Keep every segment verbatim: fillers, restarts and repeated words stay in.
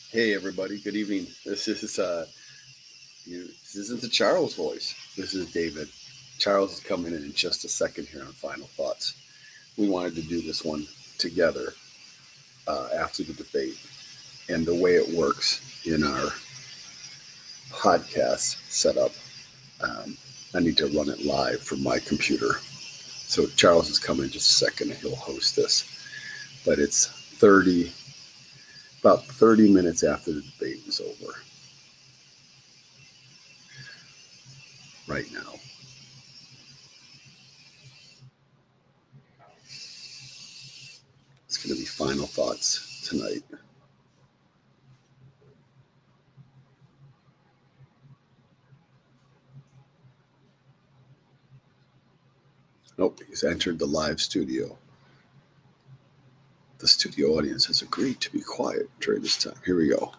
Hey everybody, good evening. This is uh, you, this isn't the Charles voice. This is David. Charles is coming in in just a second here on Final Thoughts. We wanted to do this one together uh, after the debate, and the way it works in our podcast setup. Um, I need to run it live from my computer. So Charles is coming in just a second, and he'll host this. But it's thirty, about thirty minutes after the debate is over. Right now. It's going to be final thoughts tonight. Nope, he's entered the live studio. The studio audience has agreed to be quiet during this time. Here we go.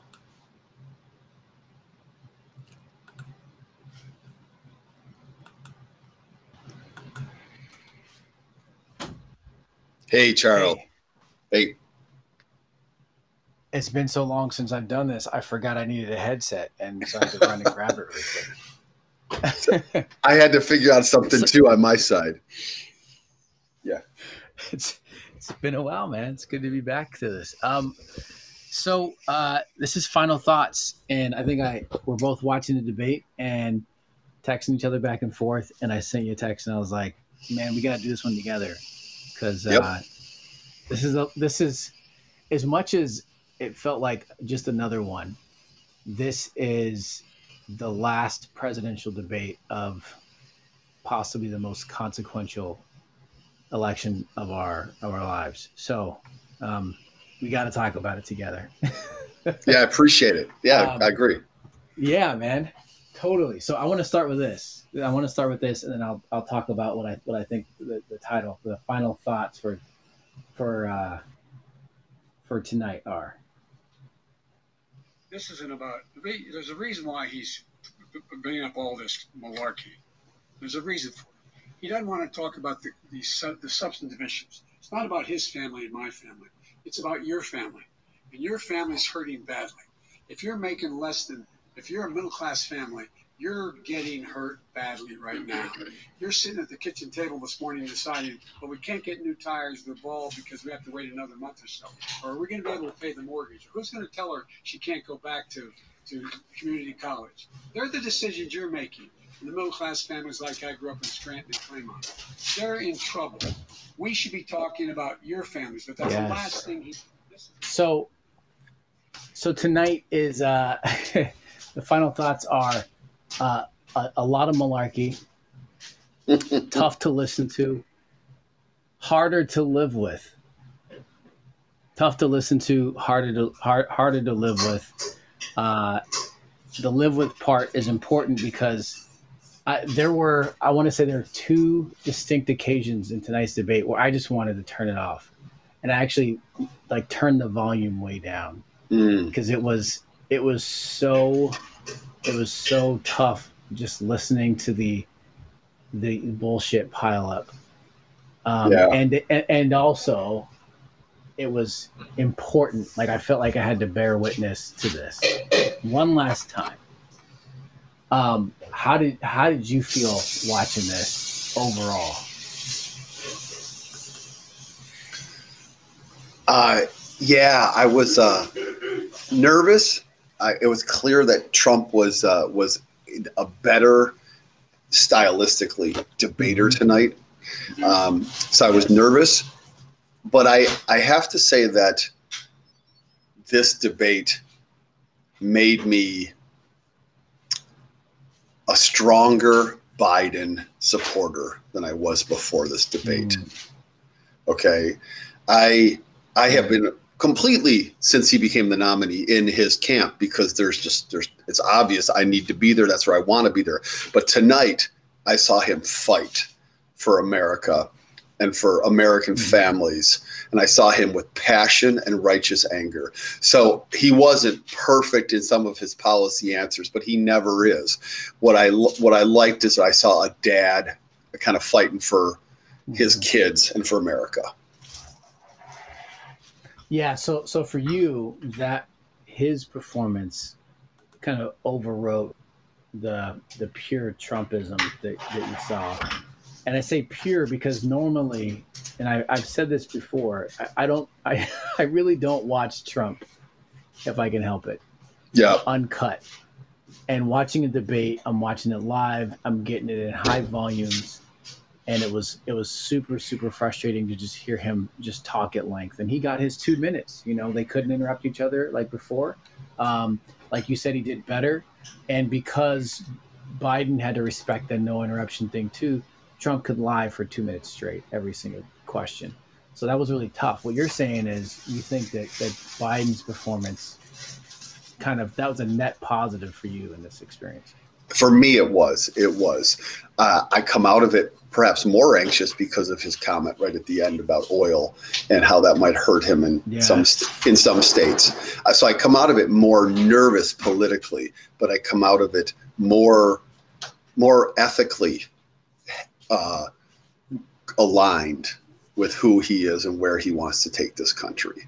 Hey, Charles. Hey. hey. It's been so long since I've done this. I forgot I needed a headset, and so I had to run and grab it really quick. I had to figure out something too on my side. Yeah. It's it's been a while, man. It's good to be back to this. Um, so uh, this is Final Thoughts, and I think I we're both watching the debate and texting each other back and forth. And I sent you a text, and I was like, "Man, we got to do this one together," because uh, yep. this is a, this is as much as it felt like just another one. This is the last presidential debate of possibly the most consequential election of our of our lives. So um, we got to talk about it together. Yeah, I appreciate it. Yeah, um, I agree. Yeah, man, totally. So I want to start with this. I want to start with this, and then I'll I'll talk about what I what I think the, the title, the final thoughts for for uh, for tonight are. This isn't about. There's a reason why he's bringing up all this malarkey. There's a reason for it. He doesn't want to talk about the, the the substantive issues. It's not about his family and my family. It's about your family, and your family's hurting badly. If you're making less than, if you're a middle class family, you're getting hurt badly right now. You're sitting at the kitchen table this morning deciding, well, we can't get new tires to the ball because we have to wait another month or so. Or are we going to be able to pay the mortgage? Or who's going to tell her she can't go back to, to community college? They're the decisions you're making. And the middle class families like I grew up in Scranton and Claymont, they're in trouble. We should be talking about your families, but that's yes. the last thing he. So, so tonight is uh, the final thoughts are. Uh, a, a lot of malarkey, tough to listen to, harder to live with. Tough to listen to, harder to hard, harder to live with. Uh, the live with part is important because I, there were, I want to say there are two distinct occasions in tonight's debate where I just wanted to turn it off, and I actually like turned the volume way down because mm. it was it was so. It was so tough just listening to the the bullshit pile up. Um, yeah. and, and and also it was important. Like I felt like I had to bear witness to this one last time. Um, how did how did you feel watching this overall? Uh, yeah, I was uh, nervous. I, it was clear that Trump was uh, was a better stylistically debater tonight. Um, so I was nervous, but I, I have to say that this debate made me a stronger Biden supporter than I was before this debate. Mm. Okay. I I have been completely since he became the nominee in his camp because there's just there's it's obvious I need to be there. That's where I want to be there. But tonight I saw him fight for America and for American families. And I saw him with passion and righteous anger. So he wasn't perfect in some of his policy answers, but he never is. What I what I liked is I saw a dad kind of fighting for his kids and for America. Yeah, so so for you, that his performance kind of overwrote the the pure Trumpism that, that you saw. And I say pure because normally, and I, I've said this before, I, I don't, I, I really don't watch Trump if I can help it. Yeah. Uncut. And watching a debate, I'm watching it live. I'm getting it in high volumes, and it was it was super super frustrating to just hear him just talk at length. And he got his two minutes. You know, they couldn't interrupt each other like before. Um, like you said, he did better, and because Biden had to respect the no interruption thing too, Trump could lie for two minutes straight every single question. So that was really tough. What you're saying is you think that that Biden's performance kind of, that was a net positive for you in this experience. For me, it was. It was. Uh, I come out of it perhaps more anxious because of his comment right at the end about oil and how that might hurt him in yeah. some in some states. Uh, so I come out of it more nervous politically, but I come out of it more more ethically uh, aligned with who he is and where he wants to take this country.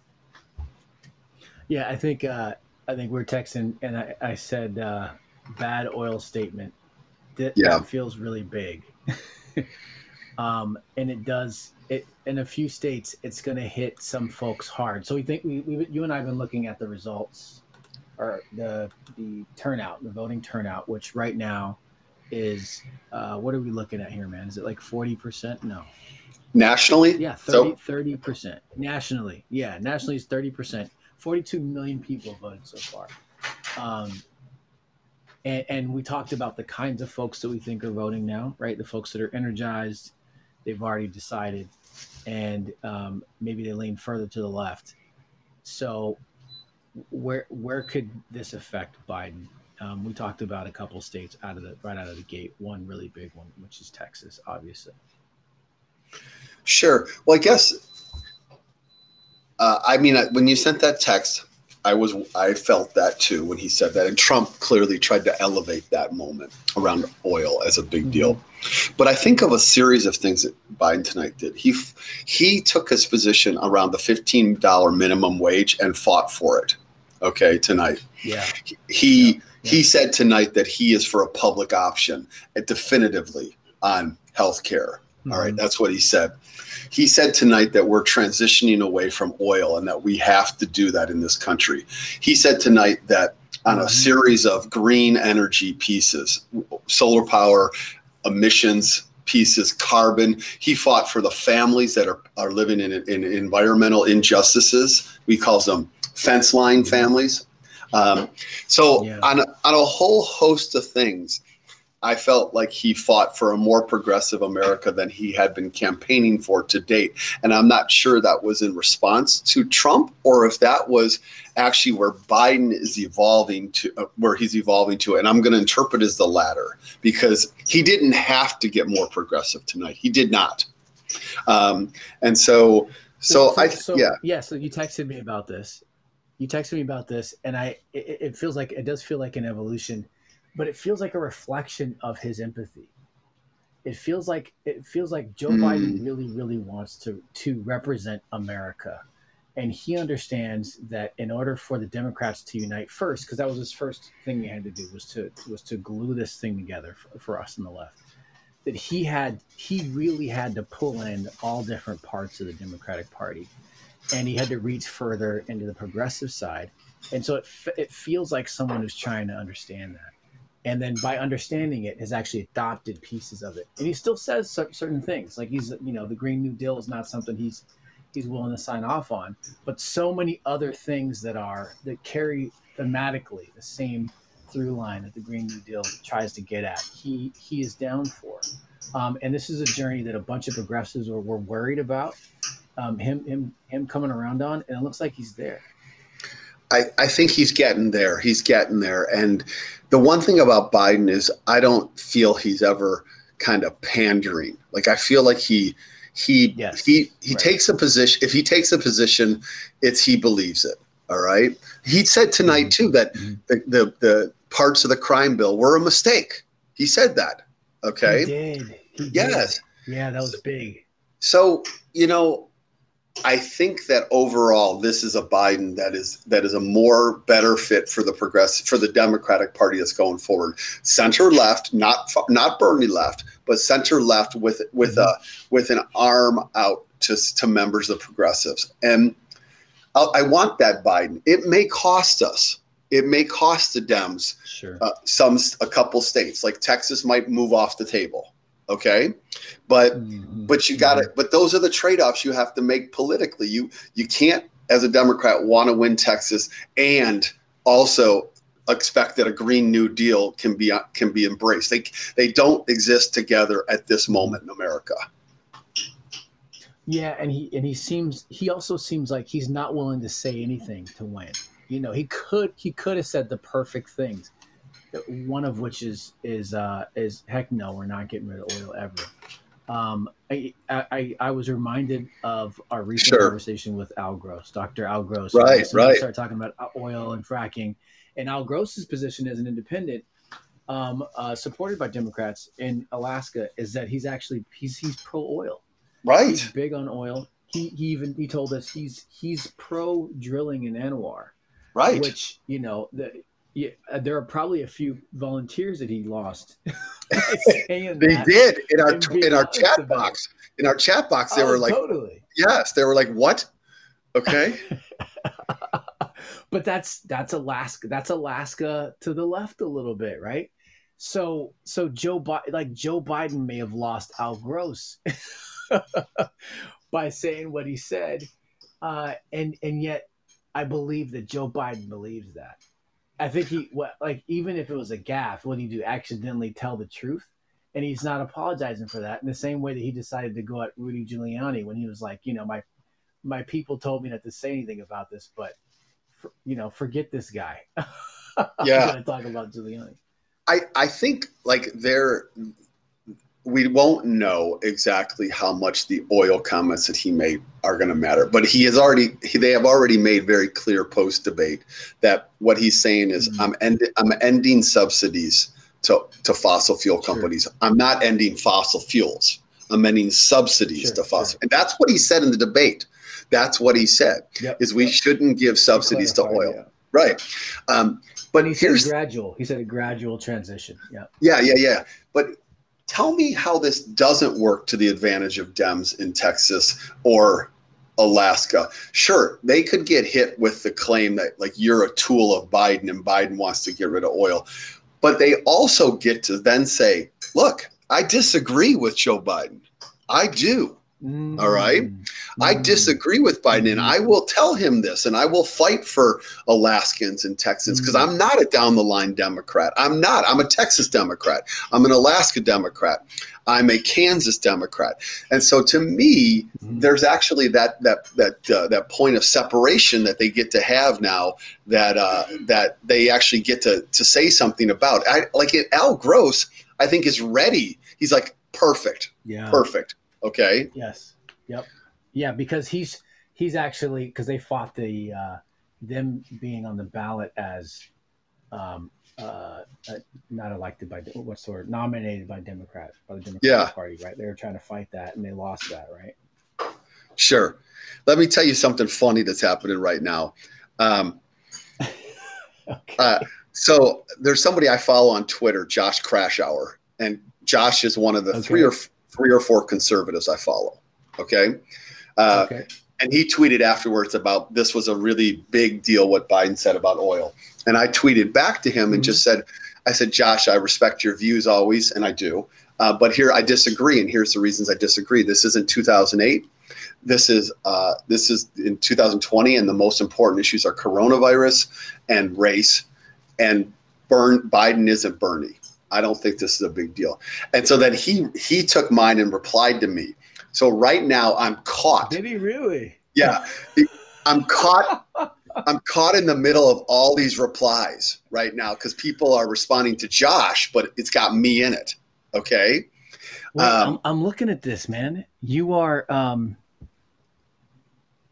Yeah, I think. Uh, I think we're texting, and I, I said uh, bad oil statement. That, yeah. that feels really big. um, and it does. It in a few states, it's going to hit some folks hard. So we think we, we you and I have been looking at the results, or the the turnout, the voting turnout, which right now is uh, what are we looking at here, man? Is it like forty percent? No. Nationally? Yeah, thirty percent. Nationally. Yeah, nationally is thirty percent. forty-two million people voted so far. Um, and, and we talked about the kinds of folks that we think are voting now, right? The folks that are energized, they've already decided, and um, maybe they lean further to the left. So where where could this affect Biden? Um, we talked about a couple states out of the right out of the gate. One really big one, which is Texas, obviously. Sure. Well, I guess, uh, I mean, when you sent that text, I was, I felt that too when he said that. And Trump clearly tried to elevate that moment around oil as a big deal. Mm-hmm. But I think of a series of things that Biden tonight did. He, he took his position around the fifteen dollars minimum wage and fought for it. Okay, tonight. Yeah. He, yeah. Yeah. he said tonight that he is for a public option, uh, definitively on health care. Mm-hmm. All right, that's what he said. He said tonight that we're transitioning away from oil and that we have to do that in this country. He said tonight that on a series of green energy pieces, solar power, emissions pieces, carbon, he fought for the families that are, are living in, in environmental injustices. We call them fence line families. Um, so yeah. on, a, on a whole host of things, I felt like he fought for a more progressive America than he had been campaigning for to date. And I'm not sure that was in response to Trump or if that was actually where Biden is evolving to, uh, where he's evolving to. And I'm going to interpret as the latter, because he didn't have to get more progressive tonight. He did not. Um, and so, so, so I, so, yeah. Yeah. So you texted me about this. You texted me about this, and I, it, it feels like, it does feel like an evolution. But it feels like a reflection of his empathy. It feels like it feels like Joe mm. Biden really, really wants to to represent America, and he understands that in order for the Democrats to unite first, because that was his first thing he had to do was to was to glue this thing together for, for us on the left. That he had he really had to pull in all different parts of the Democratic Party, and he had to reach further into the progressive side, and so it it feels like someone who's trying to understand that. And then by understanding it, has actually adopted pieces of it. And he still says certain things, like he's, you know, the Green New Deal is not something he's he's willing to sign off on, but so many other things that are that carry thematically the same through line that the Green New Deal tries to get at. He he is down for, um, and this is a journey that a bunch of progressives were, were worried about um, him him him coming around on, and it looks like he's there. I, I think he's getting there. He's getting there. And the one thing about Biden is I don't feel he's ever kind of pandering. Like I feel like he he yes, he he right. takes a position. If he takes a position, it's he believes it. All right. He said tonight too that mm-hmm. the, the the parts of the crime bill were a mistake. He said that. Okay. He did. He yes. did. Yeah, that was big. So, you know, I think that overall, this is a Biden that is that is a more better fit for the progressive for the Democratic Party that's going forward. Center left, not not Bernie left, but center left with with a with an arm out to to members of progressives. And I, I want that Biden. It may cost us. It may cost the Dems sure. uh, some a couple states like Texas might move off the table. Okay, but mm-hmm. but you got to. But those are the trade-offs you have to make politically. You you can't, as a Democrat, want to win Texas and also expect that a Green New Deal can be can be embraced. They they don't exist together at this moment in America. Yeah, and he and he seems he also seems like he's not willing to say anything to win. You know, he could he could have said the perfect things. One of which is is uh, is heck no, we're not getting rid of oil ever. Um, I, I I was reminded of our recent sure. conversation with Al Gross, Doctor Al Gross. Right, so right. We started talking about oil and fracking, and Al Gross's position as an independent, um, uh, supported by Democrats in Alaska, is that he's actually he's he's pro oil. Right. He's big on oil. He he even he told us he's he's pro drilling in ANWR. Right. Which, you know, the. Yeah, there are probably a few volunteers that he lost. They did in our in our chat box. In our chat box, they oh, were like, "Totally, yes." They were like, "What?" Okay, but that's that's Alaska. That's Alaska to the left a little bit, right? So so Joe Biden, like Joe Biden, may have lost Al Gross by saying what he said, uh, and and yet I believe that Joe Biden believes that. I think he, what, like, even if it was a gaffe, what did he do? Accidentally tell the truth? And he's not apologizing for that in the same way that he decided to go at Rudy Giuliani when he was like, you know, my my people told me not to say anything about this, but, for, you know, forget this guy. Yeah. I'm going to talk about Giuliani. I, I think, like, there, we won't know exactly how much the oil comments that he made are going to matter, but he has already, he, they have already made very clear post debate that what he's saying is mm-hmm. I'm end, I'm ending subsidies to, to fossil fuel companies. Sure. I'm not ending fossil fuels. I'm ending subsidies sure, to fossil. Sure. And that's what he said in the debate. That's what he said yep. is we yep. shouldn't give subsidies to oil. Yeah. Right. Um, but he here's said gradual. He said a gradual transition. Yeah. Yeah. Yeah. Yeah. But tell me how this doesn't work to the advantage of Dems in Texas or Alaska. Sure, they could get hit with the claim that, like, you're a tool of Biden and Biden wants to get rid of oil. But they also get to then say, look, I disagree with Joe Biden. I do. Mm-hmm. All right. Mm-hmm. I disagree with Biden, and I will tell him this, and I will fight for Alaskans and Texans because mm-hmm. I'm not a down the line Democrat. I'm not. I'm a Texas Democrat. I'm an Alaska Democrat. I'm a Kansas Democrat. And so to me, mm-hmm. there's actually that that that uh, that point of separation that they get to have now that uh, that they actually get to to say something about. I, like it, Al Gross, I think, is ready. He's like, perfect. Yeah. Perfect. Okay. Yes. Yep. Yeah, because he's he's actually because they fought the uh, them being on the ballot as um, uh, uh, not elected by what's the word nominated by Democrats by the Democratic yeah. Party, right? They were trying to fight that and they lost that, right? Sure. Let me tell you something funny that's happening right now. Um, okay. uh, so there's somebody I follow on Twitter, Josh Crashour, and Josh is one of the okay. three or three or four conservatives I follow. Okay. Uh, okay. And he tweeted afterwards about this was a really big deal, what Biden said about oil. And I tweeted back to him mm-hmm. and just said, I said, Josh, I respect your views always, and I do. Uh, but here I disagree, and here's the reasons I disagree. This isn't two thousand eight. This is uh, this is in two thousand twenty, and the most important issues are coronavirus and race. And Bern, Biden isn't Bernie. I don't think this is a big deal. And so then he he took mine and replied to me. So right now I'm caught. Did he really? Yeah, I'm caught. I'm caught in the middle of all these replies right now because people are responding to Josh, but it's got me in it. Okay. Wait, um, I'm, I'm looking at this, man. You are. Um,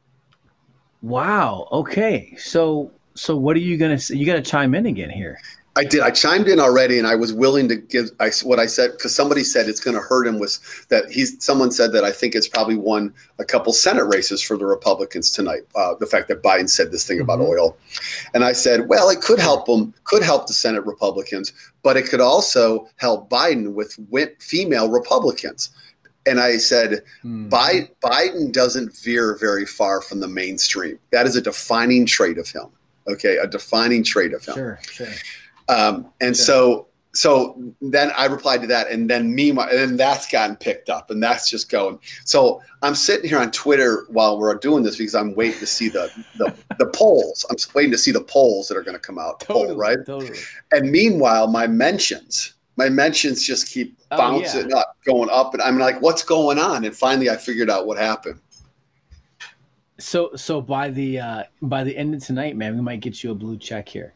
wow. Okay. So so what are you gonna say? You got to chime in again here. I did. I chimed in already, and I was willing to give I, what I said because somebody said it's going to hurt him was that he's. Someone said that I think it's probably won a couple Senate races for the Republicans tonight. Uh, the fact that Biden said this thing Mm-hmm. about oil, and I said, well, it could help them, could help the Senate Republicans, but it could also help Biden with female Republicans. And I said, mm. Biden, Biden doesn't veer very far from the mainstream. That is a defining trait of him. Okay, a defining trait of him. Sure, sure. Um, and sure. so, so then I replied to that, and then meanwhile, and then that's gotten picked up, and that's just going. So I'm sitting here on Twitter while we're doing this because I'm waiting to see the the, the polls. I'm waiting to see the polls that are going to come out. Totally, poll, right? Totally. And meanwhile, my mentions, my mentions just keep bouncing oh, yeah. up, going up, and I'm like, "What's going on?" And finally, I figured out what happened. So, so by the uh, by the end of tonight, man, we might get you a blue check here.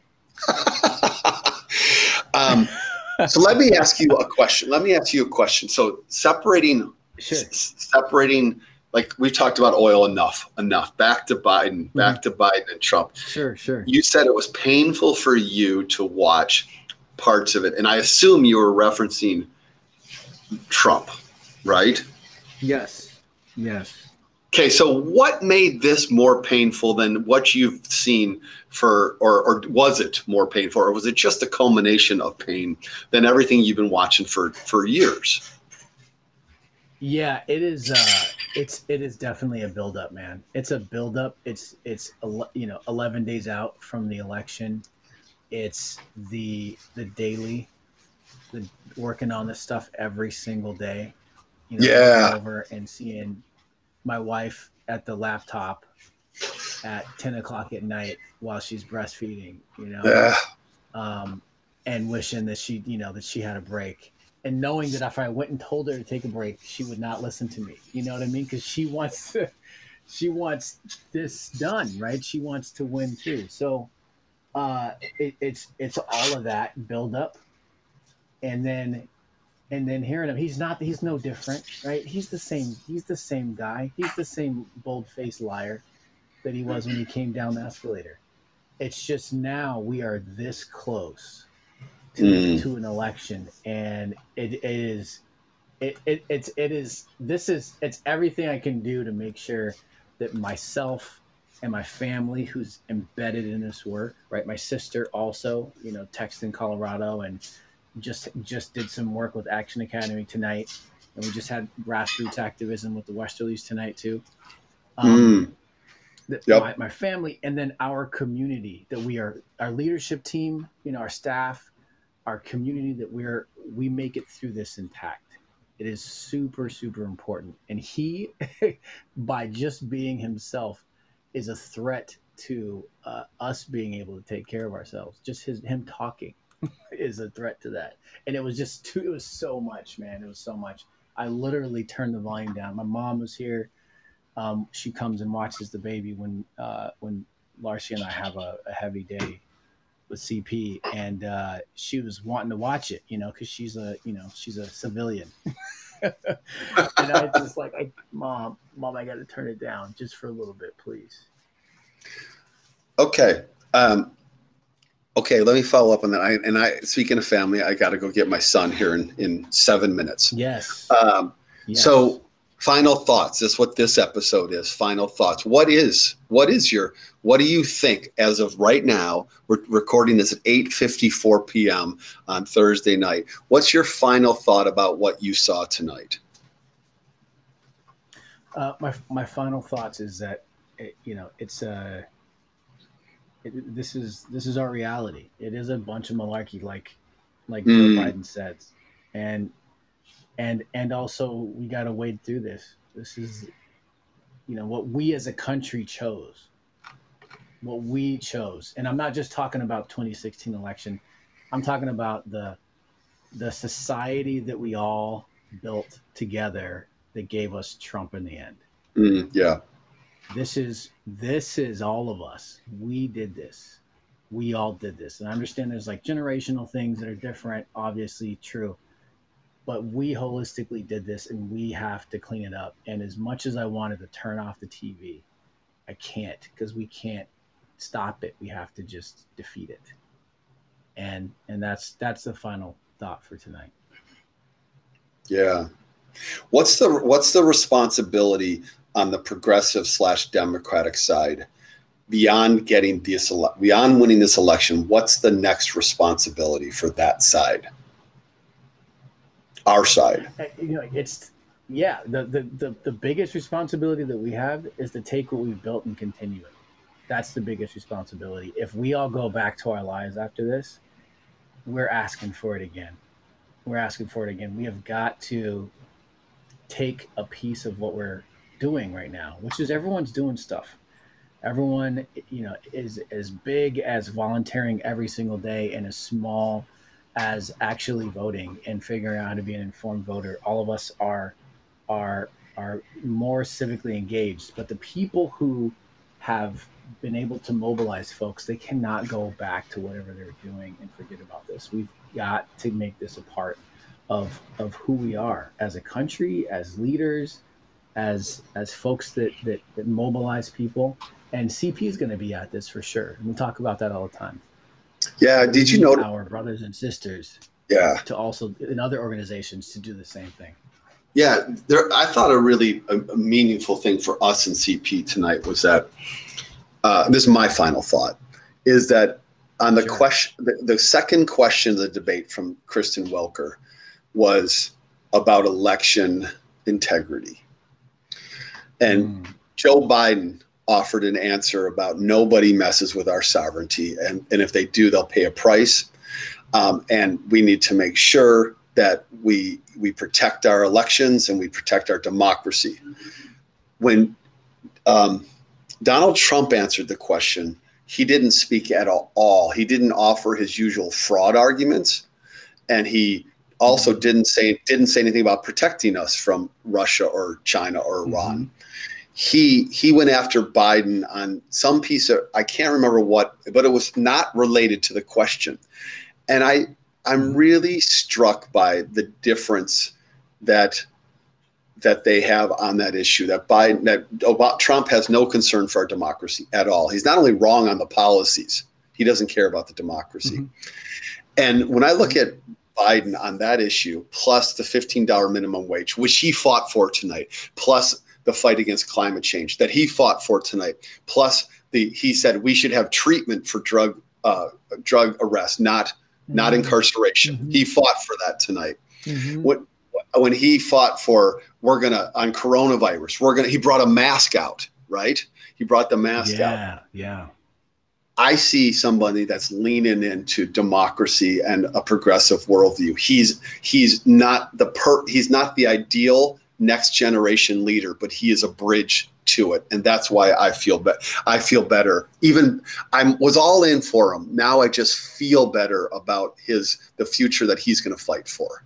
um, so let me ask you a question. Let me ask you a question. So separating, sure. s- separating, like we talked about oil enough, enough. Back to Biden, mm-hmm. back to Biden and Trump. Sure, sure. You said it was painful for you to watch parts of it, and I assume you were referencing Trump, right? Yes. Yes. Okay, so what made this more painful than what you've seen for, or, or was it more painful, or was it just a culmination of pain than everything you've been watching for, for years? Yeah, it is. Uh, it's it is definitely a buildup, man. It's a buildup. It's it's you know eleven days out from the election. It's the the daily, the working on this stuff every single day. You know, yeah. Over and seeing my wife at the laptop at ten o'clock at night while she's breastfeeding, you know, yeah. um, and wishing that she, you know, that she had a break, and knowing that if I went and told her to take a break, she would not listen to me. You know what I mean? Because she wants to, she wants this done, right? She wants to win too. So uh, it, it's it's all of that build up, and then. And then hearing him, he's not, he's no different, right? He's the same, he's the same guy. He's the same bold-faced liar that he was when he came down the escalator. It's just now we are this close to, mm. to an election, and it, it is, it, it, it's, it is, this is, it's everything I can do to make sure that myself and my family who's embedded in this work, right? My sister also, you know, texted in Colorado and just just did some work with Action Academy tonight, and we just had grassroots activism with the Westerlies tonight too. Um, mm. the, yep. my, my family, and then our community that we are, our leadership team, you know, our staff, our community, that we're we make it through this intact. It is super super important, and he, by just being himself, is a threat to uh, us being able to take care of ourselves. Just his him talking is a threat to that. And it was just too, it was so much, man. It was so much. I literally turned the volume down. My mom was here. Um, she comes and watches the baby when uh, when Larcy and I have a, a heavy day with C P, and uh, she was wanting to watch it, you know, because she's a, you know, she's a civilian. And I just like, I, mom, mom, I got to turn it down just for a little bit, please. Okay. Um, Okay, let me follow up on that. I, and I, speaking of family, I got to go get my son here in, in seven minutes. Yes. Um, yes. So, final thoughts. That's what this episode is. Final thoughts. What is what is your what do you think as of right now? We're recording this at eight fifty-four p.m. on Thursday night. What's your final thought about what you saw tonight? Uh, my my final thoughts is that it, you know it's a. Uh, It, this is this is our reality. It is a bunch of malarkey, like like mm. Joe Biden said, and and and also we got to wade through this. This is, you know, what we as a country chose, what we chose, and I'm not just talking about twenty sixteen election. I'm talking about the the society that we all built together that gave us Trump in the end. Mm, yeah. This is this is all of us. We did this. We all did this. And I understand there's like generational things that are different, obviously true. But we holistically did this, and we have to clean it up. And as much as I wanted to turn off the T V, I can't, because we can't stop it. We have to just defeat it. And and that's that's the final thought for tonight. Yeah. What's the what's the responsibility on the progressive slash Democratic side beyond getting this ele- beyond winning this election? What's the next responsibility for that side? Our side. You know, it's yeah. The the the, the biggest responsibility that we have is to take what we've built and continue it. That's the biggest responsibility. If we all go back to our lives after this, we're asking for it again. We're asking for it again. We have got to take a piece of what we're doing right now, which is everyone's doing stuff. Everyone, you know, is as big as volunteering every single day and as small as actually voting and figuring out how to be an informed voter. All of us are are are more civically engaged, but the people who have been able to mobilize folks, they cannot go back to whatever they're doing and forget about this. We've got to make this a part of of who we are as a country, as leaders, as as folks that that, that mobilize people. And C P is going to be at this for sure. And we talk about that all the time. Yeah. We Did you need know? our brothers and sisters Yeah. to also in other organizations to do the same thing. Yeah. There. I thought a really a, a meaningful thing for us in C P tonight was that uh, this is my final thought is that on the Sure. question, the, the second question of the debate from Kristen Welker was about election integrity. And Mm. Joe Biden offered an answer about nobody messes with our sovereignty. And, and if they do, they'll pay a price. Um, and we need to make sure that we we protect our elections and we protect our democracy. When um, Donald Trump answered the question, he didn't speak at all. He didn't offer his usual fraud arguments. And he also Mhm. didn't say didn't say anything about protecting us from Russia or China or Iran. Mhm. He he went after Biden on some piece of, I can't remember what, but it was not related to the question. And I I'm Mhm. really struck by the difference that that they have on that issue. That Biden that Obama, Trump has no concern for our democracy at all. He's not only wrong on the policies, he doesn't care about the democracy. Mhm. And when I look at Biden on that issue, plus the fifteen dollars minimum wage, which he fought for tonight, plus the fight against climate change that he fought for tonight, plus the he said we should have treatment for drug uh, drug arrest, not not Mhm. incarceration. Mhm. He fought for that tonight. Mhm. When when he fought for we're gonna on coronavirus, we're gonna he brought a mask out, right? He brought the mask out. Yeah, yeah. I see somebody that's leaning into democracy and a progressive worldview. He's he's not the per he's not the ideal next generation leader, but he is a bridge to it, and that's why I feel be- I feel better. Even I was all in for him. Now I just feel better about his the future that he's going to fight for.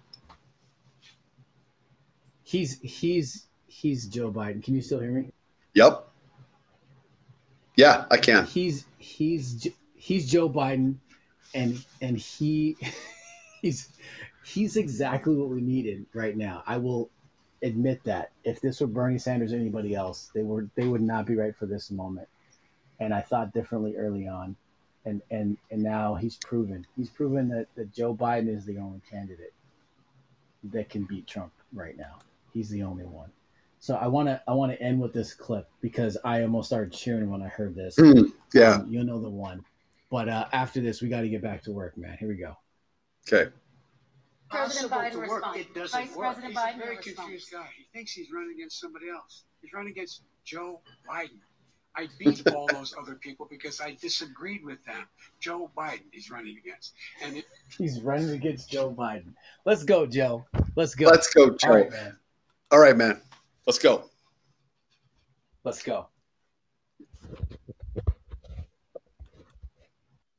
He's he's he's Joe Biden. Can you still hear me? Yep. Yeah, I can. He's he's he's Joe Biden, and and he he's he's exactly what we needed right now. I will admit that if this were Bernie Sanders or anybody else, they were they would not be right for this moment. And I thought differently early on, and and and now he's proven he's proven that, that Joe Biden is the only candidate that can beat Trump right now. He's the only one. So I want to I want to end with this clip because I almost started cheering when I heard this. Mm, yeah. Um, you know the one. But uh, after this, we got to get back to work, man. Here we go. Okay. President Biden to work. response. It doesn't Vice work. President He's Biden a very response. confused guy. He thinks he's running against somebody else. He's running against Joe Biden. I beat all those other people because I disagreed with them. Joe Biden he's running against. And it, He's running against Joe Biden. Let's go, Joe. Let's go. Let's go, Joe. All right, man. All right, man. Let's go. Let's go.